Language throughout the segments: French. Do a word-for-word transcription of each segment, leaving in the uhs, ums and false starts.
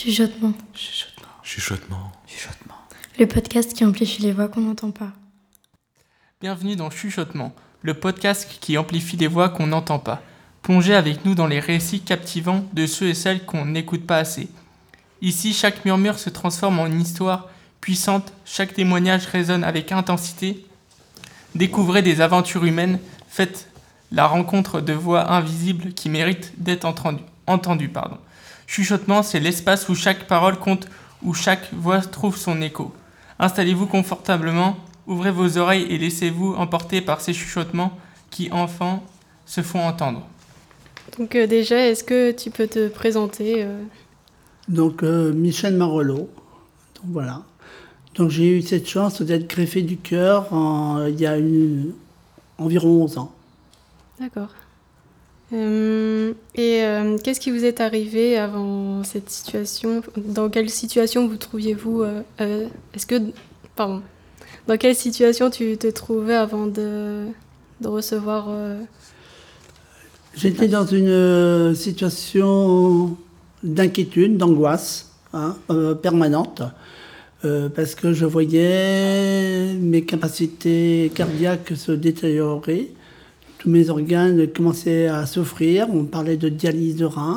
Chuchotement. Chuchotement. Chuchotement. Chuchotement. Le podcast qui amplifie les voix qu'on n'entend pas. Bienvenue dans Chuchotement, le podcast qui amplifie les voix qu'on n'entend pas. Plongez avec nous dans les récits captivants de ceux et celles qu'on n'écoute pas assez. Ici, chaque murmure se transforme en une histoire puissante, chaque témoignage résonne avec intensité. Découvrez des aventures humaines, faites la rencontre de voix invisibles qui méritent d'être entendues. Entendues, pardon. Chuchotement, c'est l'espace où chaque parole compte, où chaque voix trouve son écho. Installez-vous confortablement, ouvrez vos oreilles et laissez-vous emporter par ces chuchotements qui, enfants, se font entendre. Donc euh, déjà, est-ce que tu peux te présenter euh... Donc euh, Michel Marolleau, donc voilà. Donc j'ai eu cette chance d'être greffé du cœur en, il y a une, environ onze ans. D'accord. Euh, et euh, qu'est-ce qui vous est arrivé avant cette situation ? Dans quelle situation vous trouviez-vous euh, euh, Est-ce que, pardon, dans quelle situation tu te trouvais avant de, de recevoir euh... J'étais dans une euh, situation d'inquiétude, d'angoisse hein, euh, permanente, euh, parce que je voyais mes capacités cardiaques se détériorer. Tous mes organes commençaient à souffrir, on parlait de dialyse de rein.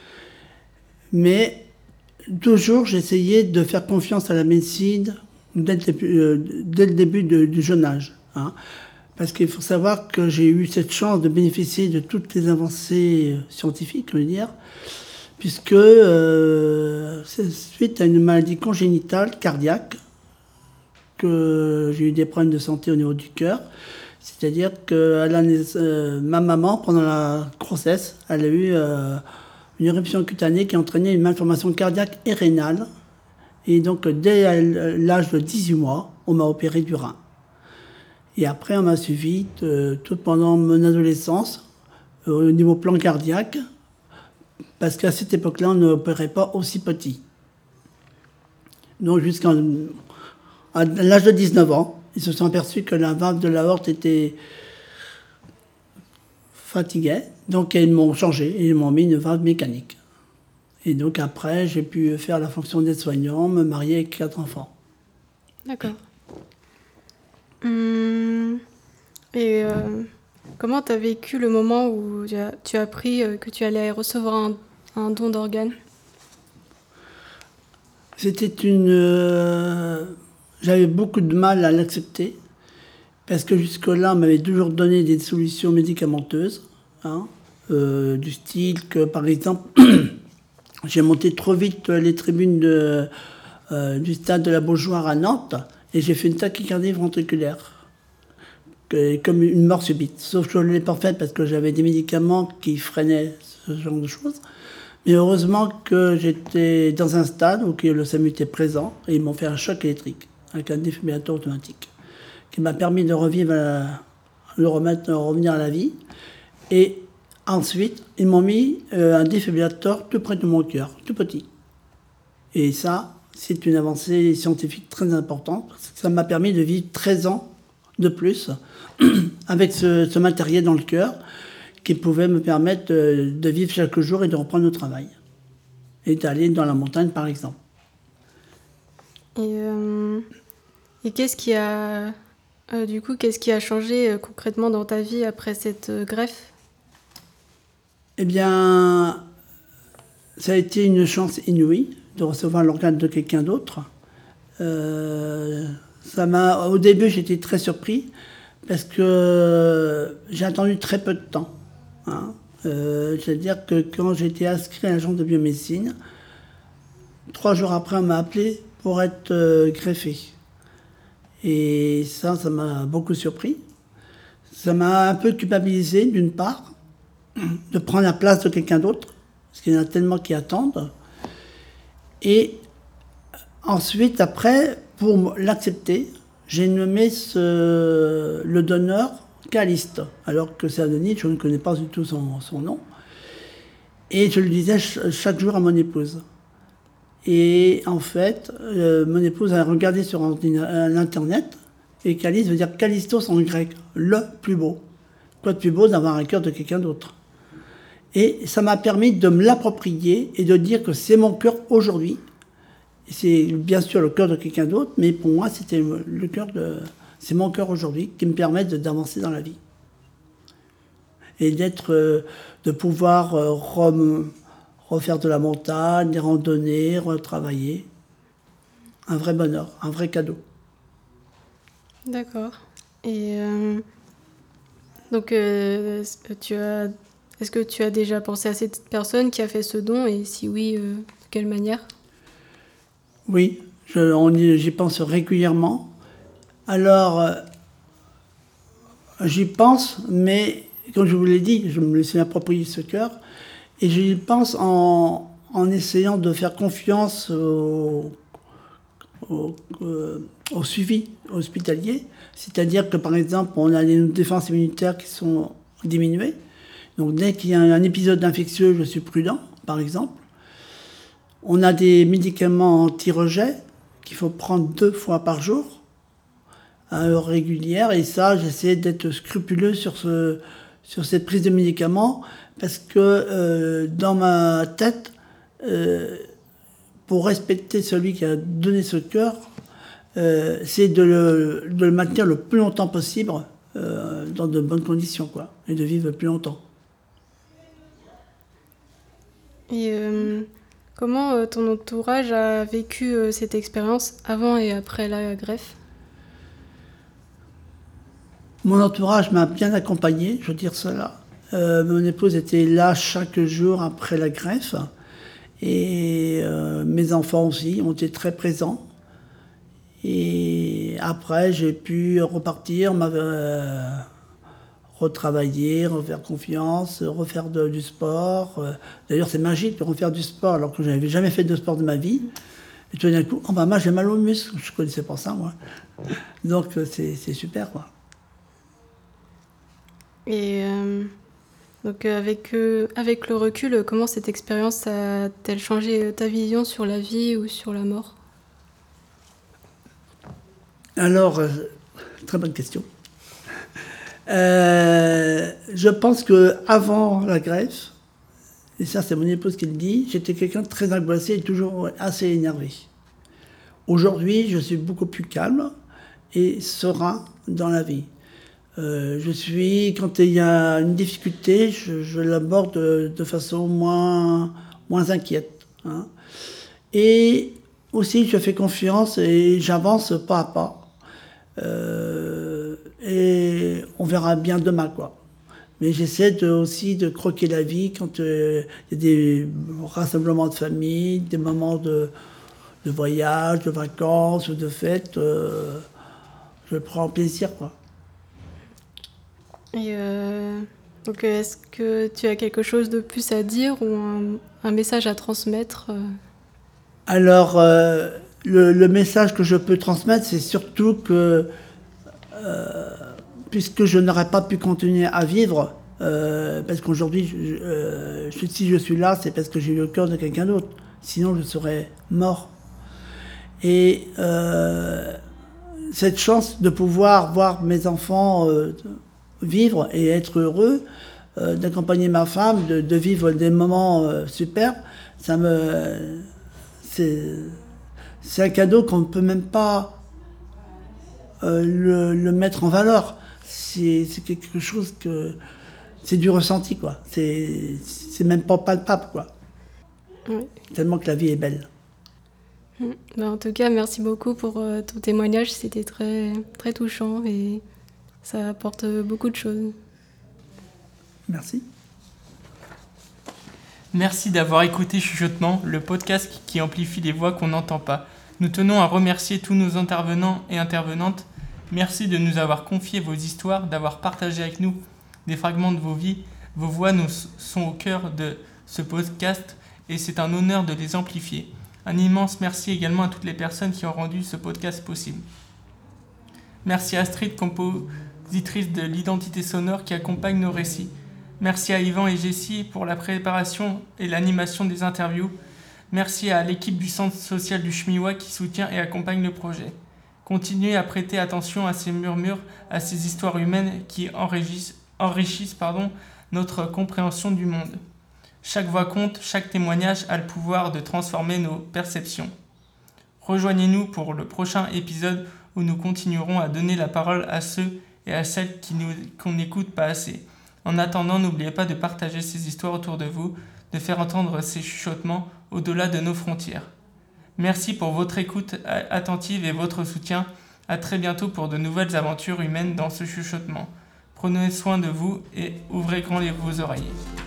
Mais toujours, j'essayais de faire confiance à la médecine dès le début, euh, dès le début de, du jeune âge. Hein. Parce qu'il faut savoir que j'ai eu cette chance de bénéficier de toutes les avancées scientifiques, je veux dire, puisque euh, c'est suite à une maladie congénitale cardiaque que j'ai eu des problèmes de santé au niveau du cœur. C'est-à-dire que euh, ma maman, pendant la grossesse, elle a eu euh, une éruption cutanée qui a entraîné une malformation cardiaque et rénale. Et donc, dès l'âge de dix-huit mois, on m'a opéré du rein. Et après, on m'a suivi euh, tout pendant mon adolescence, euh, au niveau plan cardiaque, parce qu'à cette époque-là, on n'opérait pas aussi petit. Donc, jusqu'à l'âge de dix-neuf ans, ils se sont aperçus que la valve de l'aorte était fatiguée. Donc, ils m'ont changé et ils m'ont mis une valve mécanique. Et donc, après, j'ai pu faire la fonction d'aide-soignant, me marier avec quatre enfants. D'accord. Hum, et euh, comment tu as vécu le moment où tu as, tu as appris que tu allais recevoir un, un don d'organes ? C'était une... Euh, j'avais beaucoup de mal à l'accepter, parce que jusque-là, on m'avait toujours donné des solutions médicamenteuses, hein, euh, du style que, par exemple, j'ai monté trop vite les tribunes de, euh, du stade de la Beaujoire à Nantes, et j'ai fait une tachycardie ventriculaire, que, comme une mort subite. Sauf que je ne l'ai pas faite parce que j'avais des médicaments qui freinaient ce genre de choses. Mais heureusement que j'étais dans un stade où le SAMU était présent, et ils m'ont fait un choc électrique avec un défibrillateur automatique, qui m'a permis de revivre, à, de remettre, de revenir à la vie. Et ensuite, ils m'ont mis euh, un défibrillateur tout près de mon cœur, tout petit. Et ça, c'est une avancée scientifique très importante, parce que ça m'a permis de vivre treize ans de plus avec ce, ce matériel dans le cœur, qui pouvait me permettre de, de vivre chaque jour et de reprendre le travail. Et d'aller dans la montagne, par exemple. Et, euh, et qu'est-ce qui a, euh, du coup, qu'est-ce qui a changé euh, concrètement dans ta vie après cette euh, greffe ? Eh bien, ça a été une chance inouïe de recevoir l'organe de quelqu'un d'autre. Euh, ça m'a, au début, j'étais très surpris parce que j'ai attendu très peu de temps. Hein. Euh, c'est-à-dire que quand j'ai été inscrit à l'agence de biomédecine, trois jours après, on m'a appelé pour être euh, greffé. Et ça, ça m'a beaucoup surpris. Ça m'a un peu culpabilisé, d'une part, de prendre la place de quelqu'un d'autre, parce qu'il y en a tellement qui attendent. Et ensuite, après, pour l'accepter, j'ai nommé ce, le donneur Caliste, alors que c'est Adonis, je ne connais pas du tout son, son nom. Et je le disais ch- chaque jour à mon épouse. Et en fait, euh, mon épouse a regardé sur ordina- l'internet, et Caliste veut dire Callistos en grec, le plus beau. Quoi de plus beau d'avoir un cœur de quelqu'un d'autre ? Et ça m'a permis de me l'approprier et de dire que c'est mon cœur aujourd'hui. C'est bien sûr le cœur de quelqu'un d'autre, mais pour moi, c'était le cœur de, c'est mon cœur aujourd'hui qui me permet de, d'avancer dans la vie. Et d'être, euh, de pouvoir euh, re, refaire de la montagne, des randonnées, retravailler. Un vrai bonheur, un vrai cadeau. D'accord. Et euh, donc, euh, tu as, est-ce que tu as déjà pensé à cette personne qui a fait ce don, et si oui, euh, de quelle manière? Oui, je, on y, j'y pense régulièrement. Alors, euh, j'y pense, mais comme je vous l'ai dit, je me laisse m'approprier ce cœur, et j'y pense en, en essayant de faire confiance au, au, euh, au suivi hospitalier. C'est-à-dire que, par exemple, on a des défenses immunitaires qui sont diminuées. Donc, dès qu'il y a un épisode infectieux, je suis prudent, par exemple. On a des médicaments anti-rejet qu'il faut prendre deux fois par jour, à heure régulière. Et ça, j'essaie d'être scrupuleux sur, ce, sur cette prise de médicaments, parce que euh, dans ma tête, euh, pour respecter celui qui a donné ce cœur, euh, c'est de le, de le maintenir le plus longtemps possible euh, dans de bonnes conditions, quoi, et de vivre plus longtemps. Et euh, comment euh, ton entourage a vécu euh, cette expérience avant et après la greffe? Mon entourage m'a bien accompagné, je veux dire cela. Euh, mon épouse était là chaque jour après la greffe. Et euh, mes enfants aussi ont été très présents. Et après, j'ai pu repartir, euh, retravailler, refaire confiance, refaire de, du sport. D'ailleurs, c'est magique de refaire du sport alors que je n'avais jamais fait de sport de ma vie. Et tout d'un coup, oh bah moi j'ai mal aux muscles, je ne connaissais pas ça moi. Donc c'est, c'est super quoi. Et euh, donc avec, euh, avec le recul, comment cette expérience a-t-elle changé ta vision sur la vie ou sur la mort? Alors, euh, très bonne question. Euh, je pense qu'avant la greffe, et ça c'est mon épouse qui le dit, j'étais quelqu'un de très angoissé et toujours assez énervé. Aujourd'hui, je suis beaucoup plus calme et serein dans la vie. Euh, je suis, quand il y a une difficulté, je, je l'aborde de, de façon moins, moins inquiète. Hein. Et aussi, je fais confiance et j'avance pas à pas. Euh, et on verra bien demain, quoi. Mais j'essaie de, aussi de croquer la vie quand euh, il y a des rassemblements de famille, des moments de, de voyage, de vacances ou de fêtes. Euh, je prends plaisir, quoi. Et euh, donc, est-ce que tu as quelque chose de plus à dire ou un, un message à transmettre? Alors, euh, le, le message que je peux transmettre, c'est surtout que, euh, puisque je n'aurais pas pu continuer à vivre, euh, parce qu'aujourd'hui, je, euh, je, si je suis là, c'est parce que j'ai eu le cœur de quelqu'un d'autre. Sinon, je serais mort. Et euh, cette chance de pouvoir voir mes enfants euh, vivre et être heureux, euh, d'accompagner ma femme, de, de vivre des moments euh, superbes, ça me, c'est, c'est un cadeau qu'on ne peut même pas euh, le, le mettre en valeur. C'est, c'est quelque chose que c'est du ressenti, quoi. C'est, c'est même pas palpable, quoi. Oui. Tellement que la vie est belle. Mmh. Ben, en tout cas, merci beaucoup pour euh, ton témoignage. C'était très, très touchant et ça apporte beaucoup de choses. Merci. Merci d'avoir écouté Chuchotement, le podcast qui amplifie les voix qu'on n'entend pas. Nous tenons à remercier tous nos intervenants et intervenantes. Merci de nous avoir confié vos histoires, d'avoir partagé avec nous des fragments de vos vies. Vos voix nous sont au cœur de ce podcast et c'est un honneur de les amplifier. Un immense merci également à toutes les personnes qui ont rendu ce podcast possible. Merci à Astrid, compositrice de l'identité sonore qui accompagne nos récits. Merci à Yvan et Jessie pour la préparation et l'animation des interviews. Merci à l'équipe du Centre social du Chemiwa qui soutient et accompagne le projet. Continuez à prêter attention à ces murmures, à ces histoires humaines qui enrichissent, enrichissent pardon, notre compréhension du monde. Chaque voix compte, chaque témoignage a le pouvoir de transformer nos perceptions. Rejoignez-nous pour le prochain épisode où nous continuerons à donner la parole à ceux et à celles qui nous, qu'on n'écoute pas assez. En attendant, n'oubliez pas de partager ces histoires autour de vous, de faire entendre ces chuchotements au-delà de nos frontières. Merci pour votre écoute attentive et votre soutien. À très bientôt pour de nouvelles aventures humaines dans ce chuchotement. Prenez soin de vous et ouvrez grand vos oreilles.